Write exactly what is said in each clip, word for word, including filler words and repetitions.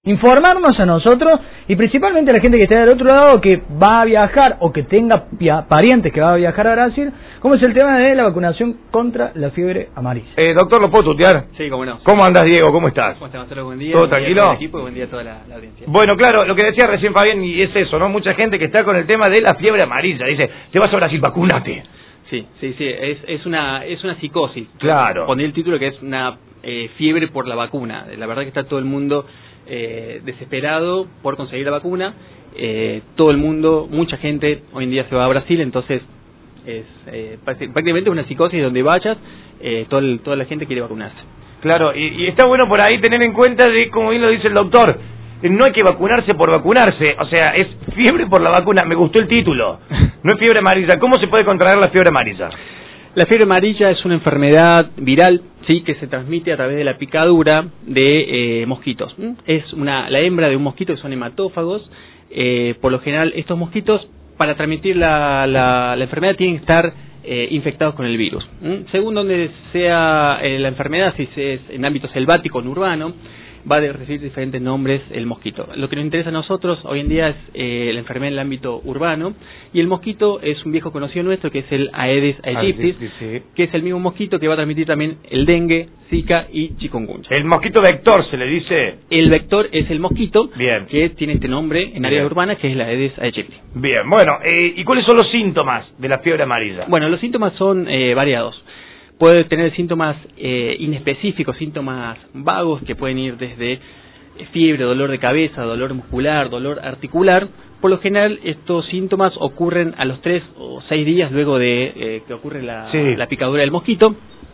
Informarnos a nosotros y principalmente a la gente que está del otro lado, que va a viajar o que tenga parientes que va a viajar a Brasil, como es el tema de la vacunación contra la fiebre amarilla. Eh, doctor, ¿lo puedo tutear? Sí, cómo no. ¿Cómo andás, Diego? ¿Cómo estás? ¿Cómo estás, Marcelo? Buen día. ¿Todo buen tranquilo? Día a todo el equipo y buen día a toda la, la audiencia. Bueno, claro, lo que decía recién Fabián, y es eso, ¿no? Mucha gente que está con el tema de la fiebre amarilla. Dice, te vas a Brasil, vacúnate. Sí, sí, sí, es, es una es una psicosis. Claro. Poner el título que es una eh, fiebre por la vacuna. La verdad que está todo el mundo eh, desesperado por conseguir la vacuna. Eh, todo el mundo, mucha gente hoy en día se va a Brasil, entonces es eh, prácticamente una psicosis donde vayas, eh, todo el, toda la gente quiere vacunarse. Claro, y, y está bueno por ahí tener en cuenta de, como bien lo dice el doctor, no hay que vacunarse por vacunarse, o sea, es fiebre por la vacuna. Me gustó el título, no es fiebre amarilla. ¿Cómo se puede contraer la fiebre amarilla? La fiebre amarilla es una enfermedad viral, sí, que se transmite a través de la picadura de eh, mosquitos. Es una la hembra de un mosquito, que son hematófagos. Eh, por lo general, estos mosquitos, para transmitir la, la, la enfermedad, tienen que estar eh, infectados con el virus. ¿Mm? Según donde sea eh, la enfermedad, si es en ámbito selvático o en urbano, va a recibir diferentes nombres el mosquito. Lo que nos interesa a nosotros hoy en día es eh, la enfermedad en el ámbito urbano, y el mosquito es un viejo conocido nuestro, que es el Aedes aegypti, sí, sí. que es el mismo mosquito que va a transmitir también el dengue, zika y chikungunya. El mosquito vector se le dice. El vector es el mosquito. Bien. Que tiene este nombre en áreas urbanas, que es la Aedes aegypti. Bien, bueno, eh, ¿y cuáles son los síntomas de la fiebre amarilla? Bueno, los síntomas son eh, variados. Puede tener síntomas eh, inespecíficos, síntomas vagos, que pueden ir desde fiebre, dolor de cabeza, dolor muscular, dolor articular. Por lo general, estos síntomas ocurren a los tres o seis días luego de eh, que ocurre la, sí. la picadura del mosquito.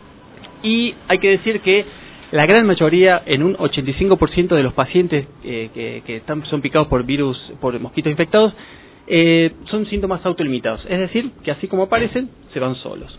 Y hay que decir que la gran mayoría, en un ochenta y cinco por ciento de los pacientes eh, que, que están, son picados por virus, por mosquitos infectados, eh, son síntomas autolimitados. Es decir, que así como aparecen, se van solos.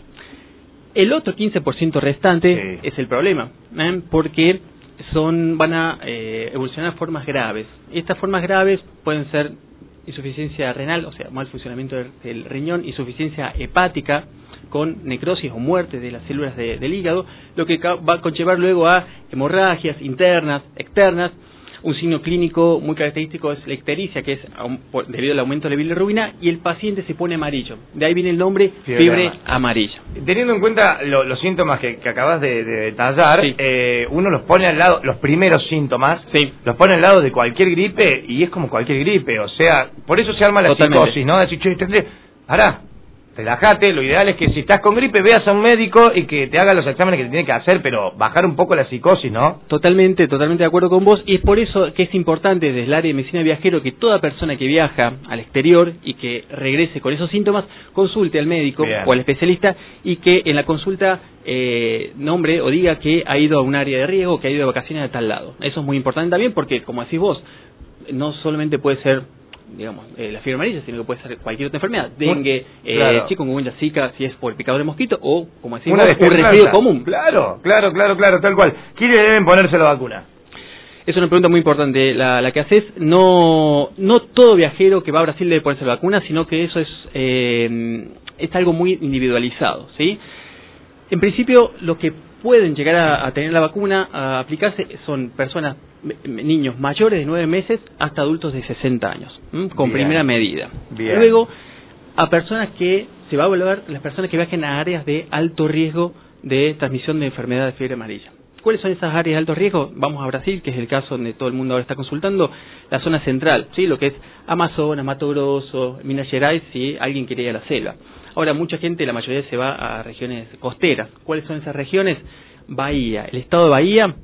El otro quince por ciento restante sí. es el problema, ¿eh? porque son van a eh, evolucionar formas graves. Estas formas graves pueden ser insuficiencia renal, o sea, mal funcionamiento del riñón, insuficiencia hepática, con necrosis o muerte de las células de, del hígado, lo que va a conllevar luego a hemorragias internas, externas. Un signo clínico muy característico es la ictericia, que es debido al aumento de la bilirrubina, y el paciente se pone amarillo. De ahí viene el nombre fiebre, fiebre amarilla. Teniendo en cuenta lo, los síntomas que, que acabas de, de detallar, sí. eh, uno los pone al lado, los primeros síntomas, sí. los pone al lado de cualquier gripe, y es como cualquier gripe, o sea, por eso se arma la Totalmente. psicosis, ¿no? Decir, che, tendré, hará. Relájate, lo ideal es que si estás con gripe veas a un médico y que te haga los exámenes que te tiene que hacer, pero bajar un poco la psicosis, ¿no? Totalmente, totalmente de acuerdo con vos, y es por eso que es importante desde el área de medicina viajero que toda persona que viaja al exterior y que regrese con esos síntomas, consulte al médico Bien. o al especialista, y que en la consulta eh, nombre o diga que ha ido a un área de riesgo, que ha ido de vacaciones a tal lado. Eso es muy importante también porque, como decís vos, no solamente puede ser digamos, eh, la fiebre amarilla, sino que puede ser cualquier otra enfermedad, dengue, claro. eh, chikungunya, zika, si es por el picador de mosquito, o, como decimos, un resfriado común. Claro, claro, claro, claro, tal cual. ¿Quiénes deben ponerse la vacuna? Es una pregunta muy importante la, la que haces. No, no todo viajero que va a Brasil debe ponerse la vacuna, sino que eso es, eh, es algo muy individualizado, ¿sí? En principio, lo que pueden llegar a, a tener la vacuna, a aplicarse, son personas, niños mayores de nueve meses hasta adultos de sesenta años, ¿m? con Bien. primera medida. Bien. Luego, a personas que se va a evaluar, las personas que viajen a áreas de alto riesgo de transmisión de enfermedad de fiebre amarilla. ¿Cuáles son esas áreas de alto riesgo? Vamos a Brasil, que es el caso donde todo el mundo ahora está consultando, la zona central, ¿sí? Lo que es Amazonas, Mato Grosso, Minas Gerais, si alguien quiere ir a la selva. Ahora, mucha gente, la mayoría se va a regiones costeras. ¿Cuáles son esas regiones? Bahía, el estado de Bahía,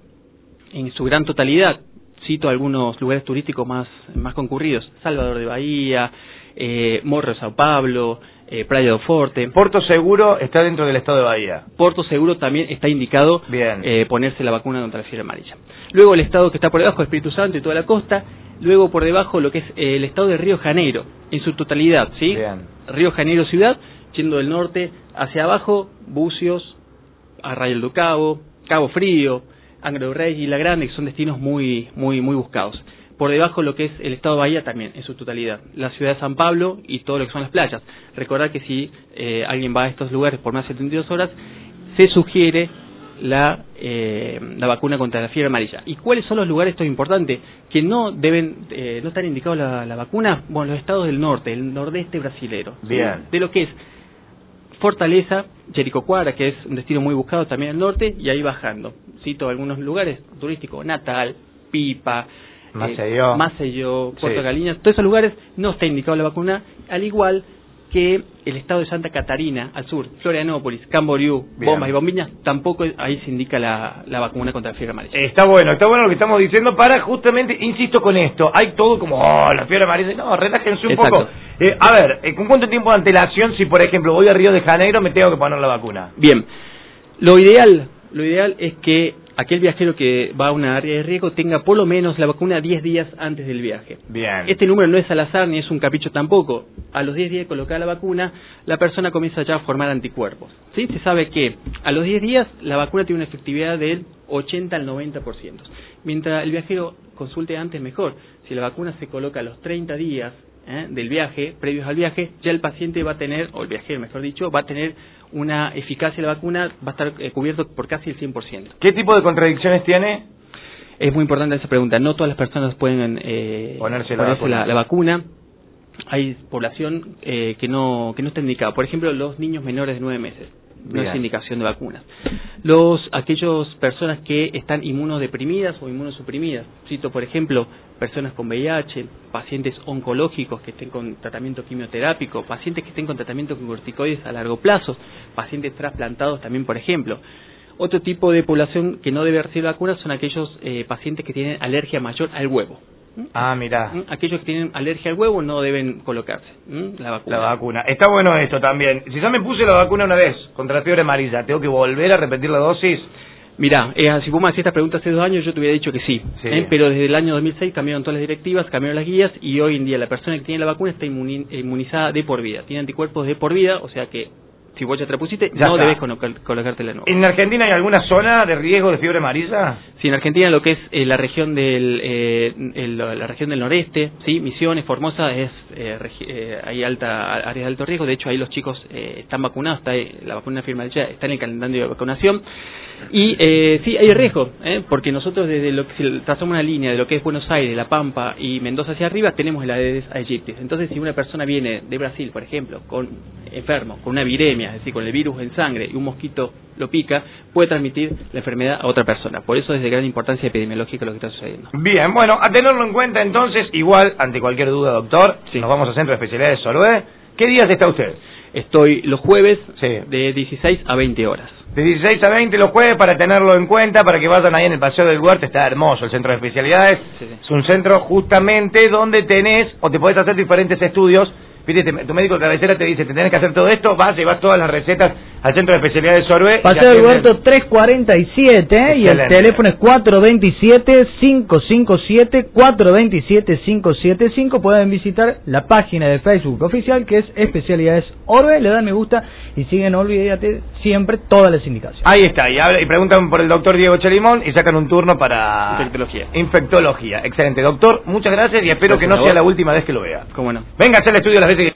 en su gran totalidad. Cito algunos lugares turísticos más, más concurridos: Salvador de Bahía, eh, Morro de Sao Paulo, eh, Praia do Forte. Porto Seguro está dentro del estado de Bahía. Porto Seguro también está indicado eh, ponerse la vacuna contra la fiebre amarilla. Luego el estado que está por debajo, Espíritu Santo y toda la costa. Luego por debajo lo que es eh, el estado de Río de Janeiro, en su totalidad, ¿sí? Bien. Río de Janeiro ciudad, yendo del norte hacia abajo, Bucios, Arraial do Cabo, Cabo Frío, Angra do Reis y La Grande, que son destinos muy muy muy buscados. Por debajo lo que es el estado de Bahía también, en su totalidad. La ciudad de San Pablo y todo lo que son las playas. Recordad que si eh, alguien va a estos lugares por más de setenta y dos horas, se sugiere la, eh, la vacuna contra la fiebre amarilla. ¿Y cuáles son los lugares, esto es importante, que no deben, eh, no están indicados la, la vacuna? Bueno, los estados del norte, el nordeste brasilero. Bien. ¿Sí? De lo que es Fortaleza, Jericoacoara, que es un destino muy buscado también al norte, y ahí bajando. Cito algunos lugares turísticos, Natal, Pipa, Maceió, eh, Maceió, Puerto sí. Galiña, todos esos lugares no está indicado la vacuna, al igual que el estado de Santa Catarina, al sur, Florianópolis, Camboriú, Bien. Bombas y Bombiñas, tampoco ahí se indica la, la vacuna contra la fiebre amarilla. Está bueno, está bueno lo que estamos diciendo para justamente, insisto con esto, hay todo como, oh, la fiebre amarilla, no, relájense un Exacto. poco. Eh, a ver, eh, ¿con cuánto tiempo de antelación si, por ejemplo, voy a Río de Janeiro, me tengo que poner la vacuna? Bien, lo ideal, lo ideal es que aquel viajero que va a una área de riesgo tenga por lo menos la vacuna diez días antes del viaje. Bien. Este número no es al azar ni es un capricho tampoco. A los diez días de colocar la vacuna, la persona comienza ya a formar anticuerpos. ¿Sí? Se sabe que a los diez días la vacuna tiene una efectividad del ochenta al noventa por ciento. Mientras el viajero consulte antes, mejor. Si la vacuna se coloca a los treinta días ¿eh? del viaje, previos al viaje, ya el paciente va a tener, o el viajero mejor dicho, va a tener una eficacia de la vacuna, va a estar eh, cubierto por casi el cien por ciento. ¿Qué tipo de contradicciones tiene? Es muy importante esa pregunta. No todas las personas pueden eh, ponerse, la, ponerse vacuna. La, la vacuna. Hay población eh, que no que no está indicada. Por ejemplo, los niños menores de nueve meses. No Bien. es indicación de vacunas. Los aquellos personas que están inmunodeprimidas o inmunosuprimidas. Cito, por ejemplo, personas con V I H, pacientes oncológicos que estén con tratamiento quimioterápico, pacientes que estén con tratamiento con corticoides a largo plazo, pacientes trasplantados también, por ejemplo. Otro tipo de población que no debe recibir vacunas son aquellos eh, pacientes que tienen alergia mayor al huevo. Ah, mirá. Aquellos que tienen alergia al huevo no deben colocarse la vacuna. La vacuna. Está bueno esto también. Si ya me puse la vacuna una vez contra la fiebre amarilla, ¿tengo que volver a repetir la dosis? Mirá, eh, si vos me hacías esta pregunta hace dos años, yo te hubiera dicho que sí. Sí. ¿eh? Pero desde el año dos mil seis cambiaron todas las directivas, cambiaron las guías y hoy en día la persona que tiene la vacuna está inmuni- inmunizada de por vida. Tiene anticuerpos de por vida, o sea que si vos ya te la pusiste, Ya no está. debes colocar- colocártela de nuevo. ¿En Argentina hay alguna zona de riesgo de fiebre amarilla? Sí, en Argentina lo que es eh, la región del eh, el- la región del noreste, sí, Misiones, Formosa, es eh, regi- eh, hay alta áreas de alto riesgo. De hecho, ahí los chicos eh, están vacunados, está eh, la vacuna firma ya está en el calendario de vacunación. Y eh, sí, hay riesgo, ¿eh? Porque nosotros desde lo que si trazamos una línea de lo que es Buenos Aires, La Pampa y Mendoza hacia arriba, tenemos el Aedes aegypti. Entonces, si una persona viene de Brasil, por ejemplo, con enfermo, con una viremia, es decir, con el virus en sangre y un mosquito lo pica, puede transmitir la enfermedad a otra persona. Por eso es de gran importancia epidemiológica lo que está sucediendo. Bien, bueno, a tenerlo en cuenta entonces, igual, ante cualquier duda, doctor, Sí. nos vamos al Centro de Especialidades Sorbe. ¿Qué días está usted? Estoy los jueves Sí. de dieciséis a veinte horas. De dieciséis a veinte los jueves, para tenerlo en cuenta, para que vayan ahí en el Paseo del Huerto. Está hermoso el Centro de Especialidades. Sí, sí. Es un centro justamente donde tenés, o te podés hacer diferentes estudios. Viste, te- tu médico de cabecera te dice, te tenés que hacer todo esto, vas, llevas todas las recetas al Centro de Especialidades Sorbe. y Paseo del atienden- Huerto trescientos cuarenta y siete ¿eh? y el Excelente. teléfono es cuatro dos siete, cinco cinco siete, cuatro dos siete, cinco siete cinco. Pueden visitar la página de Facebook oficial que es Especialidades Orbe, le dan me gusta y siguen, olvídate, siempre todas las indicaciones. Ahí está, y, habla- y preguntan por el doctor Diego Chelimón y sacan un turno para... Infectología. Infectología. Excelente, doctor, muchas gracias y espero Gracias que no a sea vos. la última vez que lo vea. ¿Cómo no? Venga a hacer el estudio las veces que...